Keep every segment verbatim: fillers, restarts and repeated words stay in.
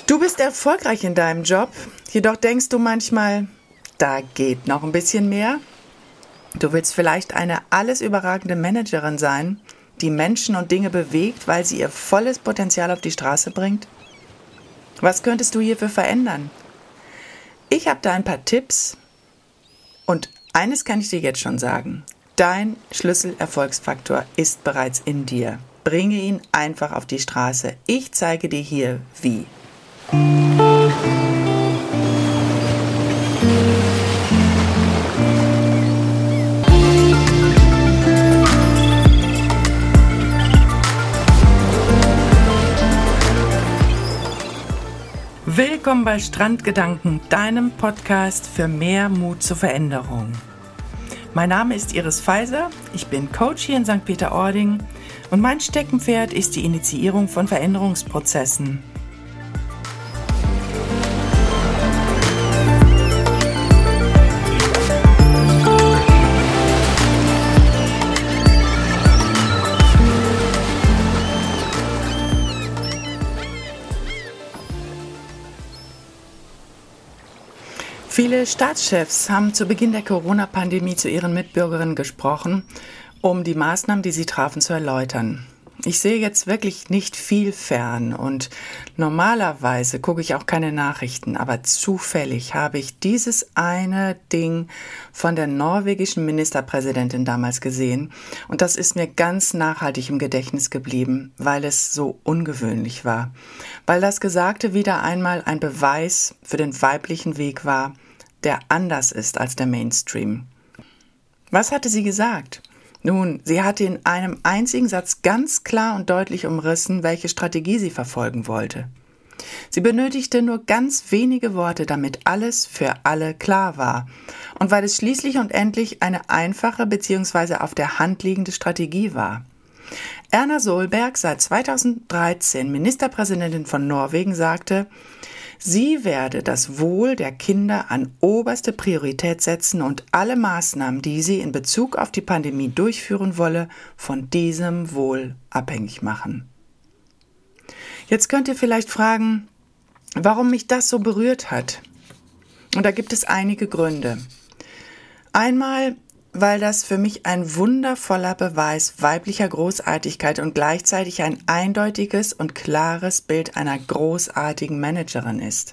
Du bist erfolgreich in deinem Job, jedoch denkst du manchmal, da geht noch ein bisschen mehr. Du willst vielleicht eine alles überragende Managerin sein, die Menschen und Dinge bewegt, weil sie ihr volles Potenzial auf die Straße bringt. Was könntest du hierfür verändern? Ich habe da ein paar Tipps und eines kann ich dir jetzt schon sagen. Dein Schlüsselerfolgsfaktor ist bereits in dir. Bringe ihn einfach auf die Straße. Ich zeige dir hier, wie. Willkommen bei Strandgedanken, deinem Podcast für mehr Mut zur Veränderung. Mein Name ist Iris Feiser, ich bin Coach hier in Sankt Peter-Ording und mein Steckenpferd ist die Initiierung von Veränderungsprozessen. Viele Staatschefs haben zu Beginn der Corona-Pandemie zu ihren Mitbürgerinnen gesprochen, um die Maßnahmen, die sie trafen, zu erläutern. Ich sehe jetzt wirklich nicht viel fern und normalerweise gucke ich auch keine Nachrichten, aber zufällig habe ich dieses eine Ding von der norwegischen Ministerpräsidentin damals gesehen und das ist mir ganz nachhaltig im Gedächtnis geblieben, weil es so ungewöhnlich war, weil das Gesagte wieder einmal ein Beweis für den weiblichen Weg war, der anders ist als der Mainstream. Was hatte sie gesagt? Nun, sie hatte in einem einzigen Satz ganz klar und deutlich umrissen, welche Strategie sie verfolgen wollte. Sie benötigte nur ganz wenige Worte, damit alles für alle klar war und weil es schließlich und endlich eine einfache bzw. auf der Hand liegende Strategie war. Erna Solberg, seit zweitausenddreizehn Ministerpräsidentin von Norwegen, sagte, sie werde das Wohl der Kinder an oberste Priorität setzen und alle Maßnahmen, die sie in Bezug auf die Pandemie durchführen wolle, von diesem Wohl abhängig machen. Jetzt könnt ihr vielleicht fragen, warum mich das so berührt hat. Und da gibt es einige Gründe. Einmal, weil das für mich ein wundervoller Beweis weiblicher Großartigkeit und gleichzeitig ein eindeutiges und klares Bild einer großartigen Managerin ist.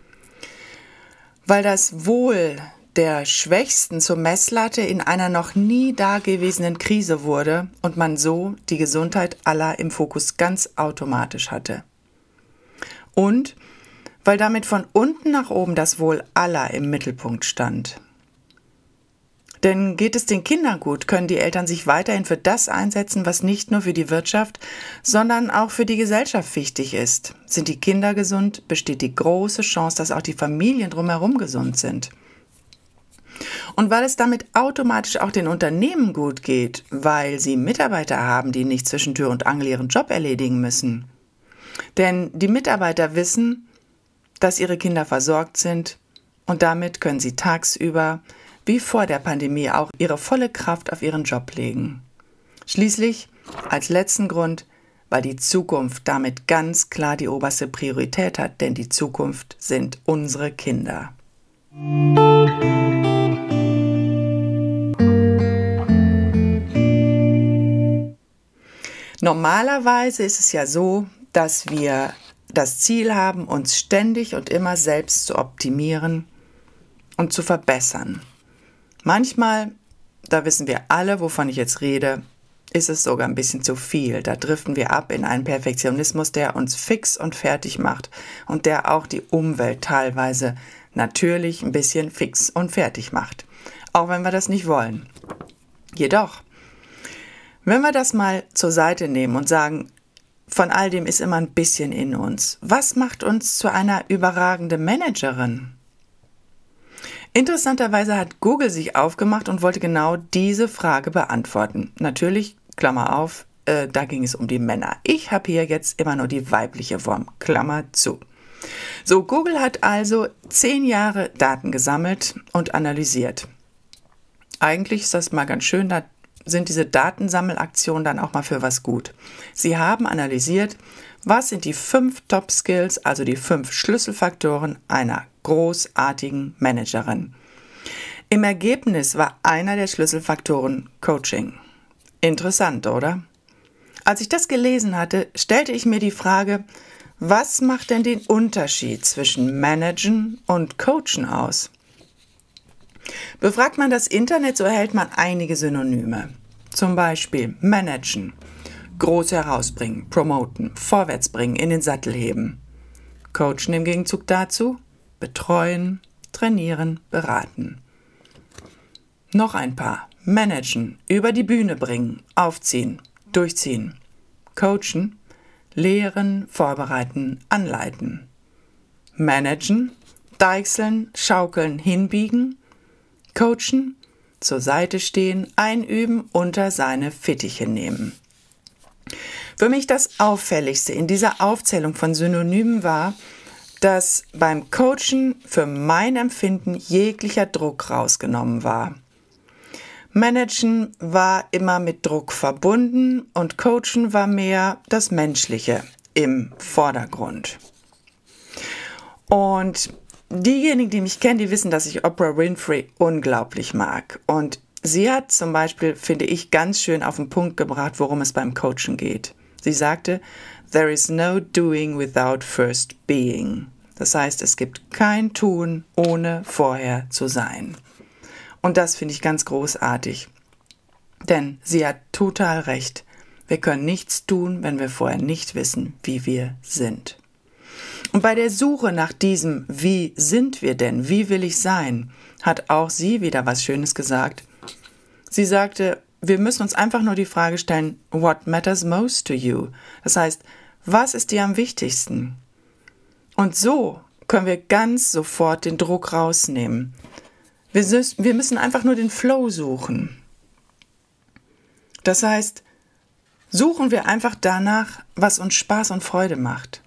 Weil das Wohl der Schwächsten zur Messlatte in einer noch nie dagewesenen Krise wurde und man so die Gesundheit aller im Fokus ganz automatisch hatte. Und weil damit von unten nach oben das Wohl aller im Mittelpunkt stand. Denn geht es den Kindern gut, können die Eltern sich weiterhin für das einsetzen, was nicht nur für die Wirtschaft, sondern auch für die Gesellschaft wichtig ist. Sind die Kinder gesund, besteht die große Chance, dass auch die Familien drumherum gesund sind. Und weil es damit automatisch auch den Unternehmen gut geht, weil sie Mitarbeiter haben, die nicht zwischen Tür und Angel ihren Job erledigen müssen. Denn die Mitarbeiter wissen, dass ihre Kinder versorgt sind und damit können sie tagsüber wie vor der Pandemie auch ihre volle Kraft auf ihren Job legen. Schließlich, als letzten Grund, weil die Zukunft damit ganz klar die oberste Priorität hat, denn die Zukunft sind unsere Kinder. Normalerweise ist es ja so, dass wir das Ziel haben, uns ständig und immer selbst zu optimieren und zu verbessern. Manchmal, da wissen wir alle, wovon ich jetzt rede, ist es sogar ein bisschen zu viel. Da driften wir ab in einen Perfektionismus, der uns fix und fertig macht und der auch die Umwelt teilweise natürlich ein bisschen fix und fertig macht. Auch wenn wir das nicht wollen. Jedoch, wenn wir das mal zur Seite nehmen und sagen, von all dem ist immer ein bisschen in uns. Was macht uns zu einer überragenden Managerin? Interessanterweise hat Google sich aufgemacht und wollte genau diese Frage beantworten. Natürlich, Klammer auf, äh, da ging es um die Männer. Ich habe hier jetzt immer nur die weibliche Form, Klammer zu. So, Google hat also zehn Jahre Daten gesammelt und analysiert. Eigentlich ist das mal ganz schön, da sind diese Datensammelaktionen dann auch mal für was gut. Sie haben analysiert, was sind die fünf Top-Skills, also die fünf Schlüsselfaktoren einer großartigen Managerin. Im Ergebnis war einer der Schlüsselfaktoren Coaching. Interessant, oder? Als ich das gelesen hatte, stellte ich mir die Frage, was macht denn den Unterschied zwischen Managen und Coachen aus? Befragt man das Internet, so erhält man einige Synonyme. Zum Beispiel managen, groß herausbringen, promoten, vorwärtsbringen, in den Sattel heben. Coachen im Gegenzug dazu, betreuen, trainieren, beraten. Noch ein paar. Managen, über die Bühne bringen, aufziehen, durchziehen. Coachen, lehren, vorbereiten, anleiten. Managen, deichseln, schaukeln, hinbiegen. Coachen, zur Seite stehen, einüben, unter seine Fittiche nehmen. Für mich das Auffälligste in dieser Aufzählung von Synonymen war, dass beim Coachen für mein Empfinden jeglicher Druck rausgenommen war. Managen war immer mit Druck verbunden und Coachen war mehr das Menschliche im Vordergrund. Und diejenigen, die mich kennen, die wissen, dass ich Oprah Winfrey unglaublich mag. Und sie hat zum Beispiel, finde ich, ganz schön auf den Punkt gebracht, worum es beim Coachen geht. Sie sagte, "There is no doing without first being." Das heißt, es gibt kein Tun, ohne vorher zu sein. Und das finde ich ganz großartig. Denn sie hat total recht. Wir können nichts tun, wenn wir vorher nicht wissen, wie wir sind. Und bei der Suche nach diesem "Wie sind wir denn? Wie will ich sein?" hat auch sie wieder was Schönes gesagt. Sie sagte, wir müssen uns einfach nur die Frage stellen, "What matters most to you?" Das heißt, was ist dir am wichtigsten? Und so können wir ganz sofort den Druck rausnehmen. Wir, wir müssen einfach nur den Flow suchen. Das heißt, suchen wir einfach danach, was uns Spaß und Freude macht.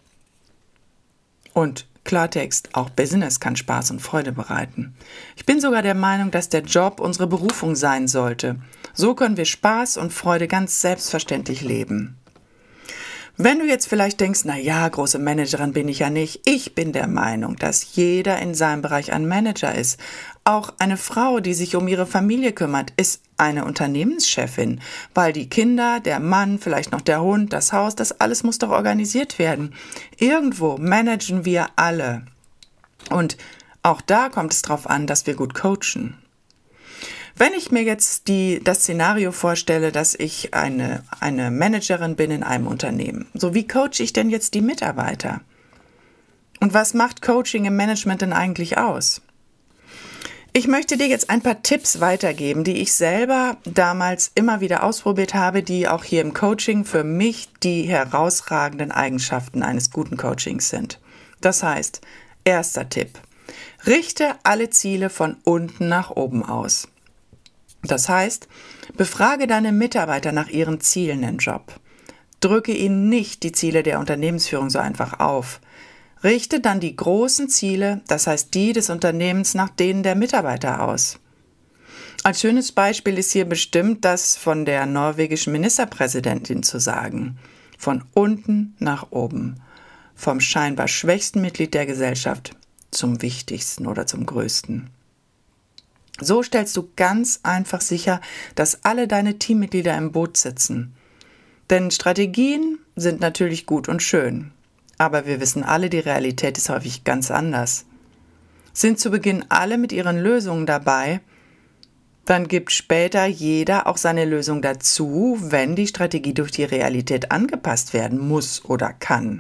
Und Klartext, auch Business kann Spaß und Freude bereiten. Ich bin sogar der Meinung, dass der Job unsere Berufung sein sollte. So können wir Spaß und Freude ganz selbstverständlich leben. Wenn du jetzt vielleicht denkst, na ja, große Managerin bin ich ja nicht. Ich bin der Meinung, dass jeder in seinem Bereich ein Manager ist. Auch eine Frau, die sich um ihre Familie kümmert, ist eine Unternehmenschefin, weil die Kinder, der Mann, vielleicht noch der Hund, das Haus, das alles muss doch organisiert werden. Irgendwo managen wir alle. Und auch da kommt es darauf an, dass wir gut coachen. Wenn ich mir jetzt die, das Szenario vorstelle, dass ich eine, eine Managerin bin in einem Unternehmen, so wie coache ich denn jetzt die Mitarbeiter? Und was macht Coaching im Management denn eigentlich aus? Ich möchte dir jetzt ein paar Tipps weitergeben, die ich selber damals immer wieder ausprobiert habe, die auch hier im Coaching für mich die herausragenden Eigenschaften eines guten Coachings sind. Das heißt, erster Tipp, richte alle Ziele von unten nach oben aus. Das heißt, befrage deine Mitarbeiter nach ihren Zielen im Job. Drücke ihnen nicht die Ziele der Unternehmensführung so einfach auf. Richte dann die großen Ziele, das heißt die des Unternehmens, nach denen der Mitarbeiter aus. Als schönes Beispiel ist hier bestimmt das von der norwegischen Ministerpräsidentin zu sagen. Von unten nach oben. Vom scheinbar schwächsten Mitglied der Gesellschaft zum wichtigsten oder zum größten. So stellst du ganz einfach sicher, dass alle deine Teammitglieder im Boot sitzen. Denn Strategien sind natürlich gut und schön. Aber wir wissen alle, die Realität ist häufig ganz anders. Sind zu Beginn alle mit ihren Lösungen dabei, dann gibt später jeder auch seine Lösung dazu, wenn die Strategie durch die Realität angepasst werden muss oder kann.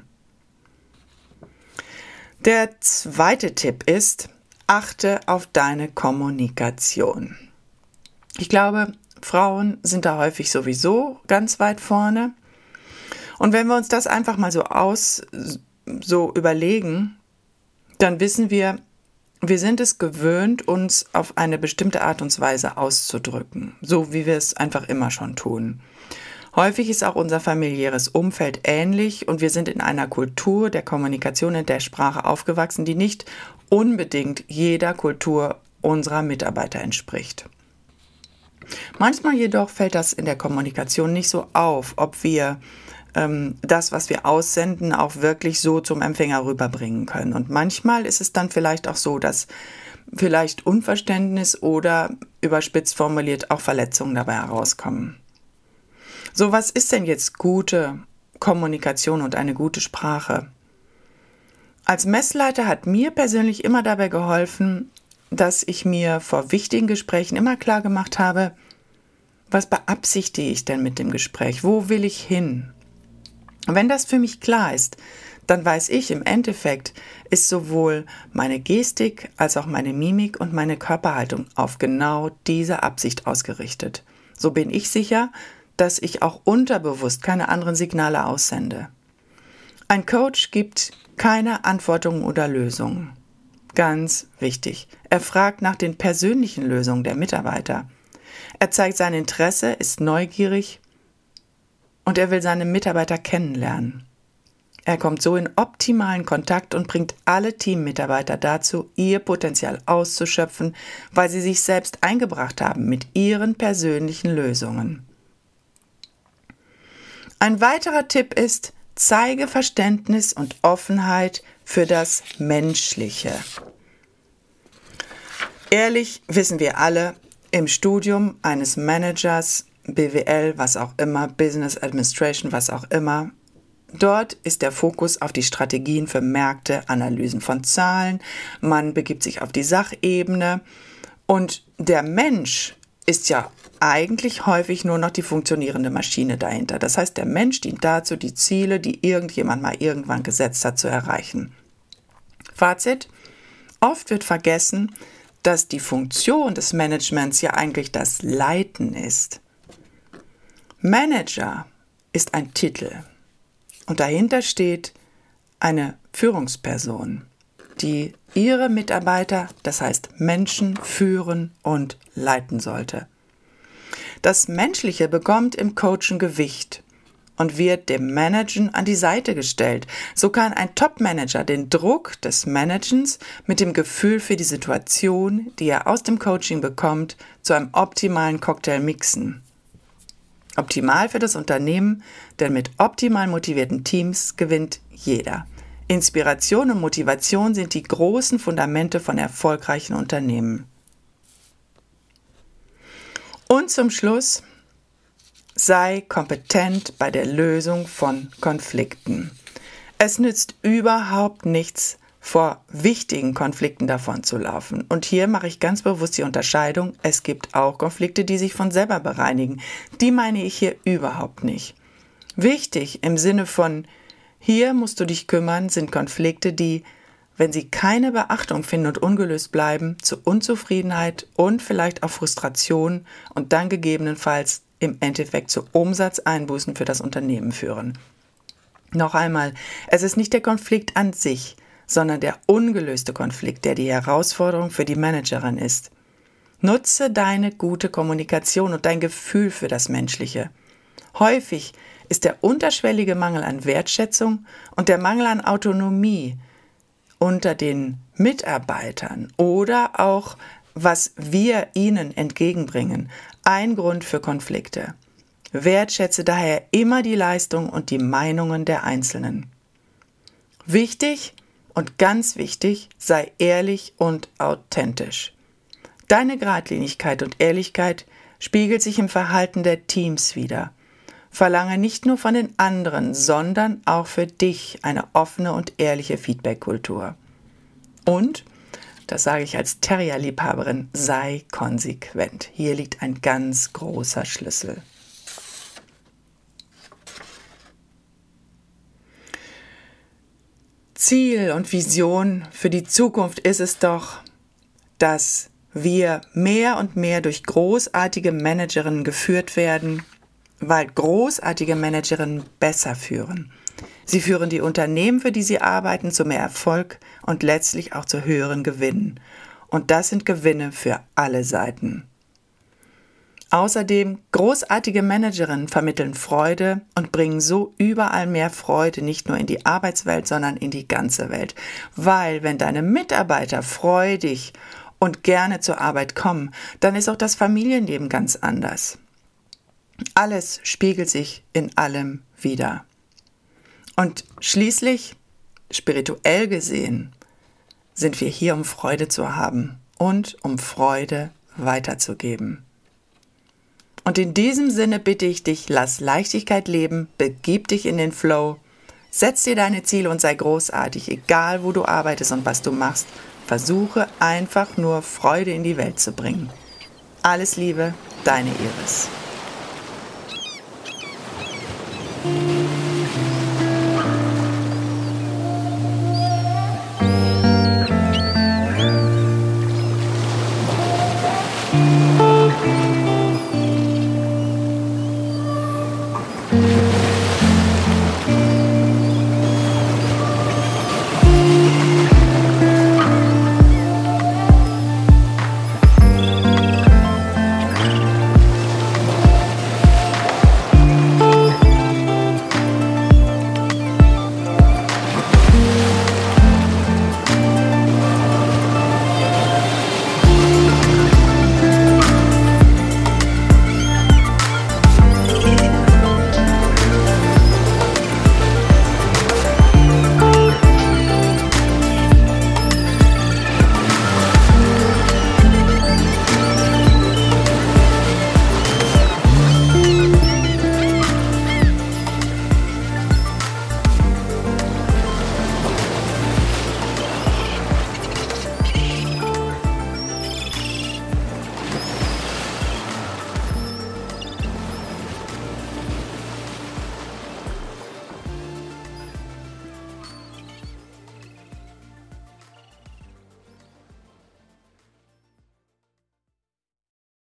Der zweite Tipp ist, achte auf deine Kommunikation. Ich glaube, Frauen sind da häufig sowieso ganz weit vorne. Und wenn wir uns das einfach mal so aus, so überlegen, dann wissen wir, wir sind es gewöhnt, uns auf eine bestimmte Art und Weise auszudrücken, so wie wir es einfach immer schon tun. Häufig ist auch unser familiäres Umfeld ähnlich und wir sind in einer Kultur der Kommunikation und der Sprache aufgewachsen, die nicht unbedingt jeder Kultur unserer Mitarbeiter entspricht. Manchmal jedoch fällt das in der Kommunikation nicht so auf, ob wir ähm, das, was wir aussenden, auch wirklich so zum Empfänger rüberbringen können. Und manchmal ist es dann vielleicht auch so, dass vielleicht Unverständnis oder überspitzt formuliert auch Verletzungen dabei herauskommen. So, was ist denn jetzt gute Kommunikation und eine gute Sprache? Als Messleiter hat mir persönlich immer dabei geholfen, dass ich mir vor wichtigen Gesprächen immer klar gemacht habe, was beabsichtige ich denn mit dem Gespräch? Wo will ich hin? Wenn das für mich klar ist, dann weiß ich, im Endeffekt ist sowohl meine Gestik als auch meine Mimik und meine Körperhaltung auf genau diese Absicht ausgerichtet. So bin ich sicher, dass ich auch unterbewusst keine anderen Signale aussende. Ein Coach gibt keine Antworten oder Lösungen. Ganz wichtig. Er fragt nach den persönlichen Lösungen der Mitarbeiter. Er zeigt sein Interesse, ist neugierig und er will seine Mitarbeiter kennenlernen. Er kommt so in optimalen Kontakt und bringt alle Teammitarbeiter dazu, ihr Potenzial auszuschöpfen, weil sie sich selbst eingebracht haben mit ihren persönlichen Lösungen. Ein weiterer Tipp ist, zeige Verständnis und Offenheit für das Menschliche. Ehrlich wissen wir alle, im Studium eines Managers, B W L, was auch immer, Business Administration, was auch immer, dort ist der Fokus auf die Strategien für Märkte, Analysen von Zahlen, man begibt sich auf die Sachebene und der Mensch ist ja eigentlich häufig nur noch die funktionierende Maschine dahinter. Das heißt, der Mensch dient dazu, die Ziele, die irgendjemand mal irgendwann gesetzt hat, zu erreichen. Fazit: Oft wird vergessen, dass die Funktion des Managements ja eigentlich das Leiten ist. Manager ist ein Titel und dahinter steht eine Führungsperson, die ihre Mitarbeiter, das heißt Menschen, führen und leiten sollte. Das Menschliche bekommt im Coaching Gewicht und wird dem Managen an die Seite gestellt. So kann ein Top-Manager den Druck des Managens mit dem Gefühl für die Situation, die er aus dem Coaching bekommt, zu einem optimalen Cocktail mixen. Optimal für das Unternehmen, denn mit optimal motivierten Teams gewinnt jeder. Inspiration und Motivation sind die großen Fundamente von erfolgreichen Unternehmen. Und zum Schluss: Sei kompetent bei der Lösung von Konflikten. Es nützt überhaupt nichts, vor wichtigen Konflikten davonzulaufen. Und hier mache ich ganz bewusst die Unterscheidung, es gibt auch Konflikte, die sich von selber bereinigen. Die meine ich hier überhaupt nicht. Wichtig im Sinne von, hier musst du dich kümmern, sind Konflikte, die, wenn sie keine Beachtung finden und ungelöst bleiben, zu Unzufriedenheit und vielleicht auch Frustration und dann gegebenenfalls im Endeffekt zu Umsatzeinbußen für das Unternehmen führen. Noch einmal, es ist nicht der Konflikt an sich, sondern der ungelöste Konflikt, der die Herausforderung für die Managerin ist. Nutze deine gute Kommunikation und dein Gefühl für das Menschliche. Häufig ist der unterschwellige Mangel an Wertschätzung und der Mangel an Autonomie unter den Mitarbeitern oder auch, was wir ihnen entgegenbringen, ein Grund für Konflikte. Wertschätze daher immer die Leistung und die Meinungen der Einzelnen. Wichtig und ganz wichtig, sei ehrlich und authentisch. Deine Geradlinigkeit und Ehrlichkeit spiegelt sich im Verhalten der Teams wider. Verlange nicht nur von den anderen, sondern auch für dich eine offene und ehrliche Feedback-Kultur. Und, das sage ich als Terrier-Liebhaberin, sei konsequent. Hier liegt ein ganz großer Schlüssel. Ziel und Vision für die Zukunft ist es doch, dass wir mehr und mehr durch großartige Managerinnen geführt werden, weil großartige Managerinnen besser führen. Sie führen die Unternehmen, für die sie arbeiten, zu mehr Erfolg und letztlich auch zu höheren Gewinnen. Und das sind Gewinne für alle Seiten. Außerdem, großartige Managerinnen vermitteln Freude und bringen so überall mehr Freude, nicht nur in die Arbeitswelt, sondern in die ganze Welt. Weil, wenn deine Mitarbeiter freudig und gerne zur Arbeit kommen, dann ist auch das Familienleben ganz anders. Alles spiegelt sich in allem wider. Und schließlich, spirituell gesehen, sind wir hier, um Freude zu haben und um Freude weiterzugeben. Und in diesem Sinne bitte ich dich, lass Leichtigkeit leben, begib dich in den Flow, setz dir deine Ziele und sei großartig, egal wo du arbeitest und was du machst. Versuche einfach nur Freude in die Welt zu bringen. Alles Liebe, deine Iris.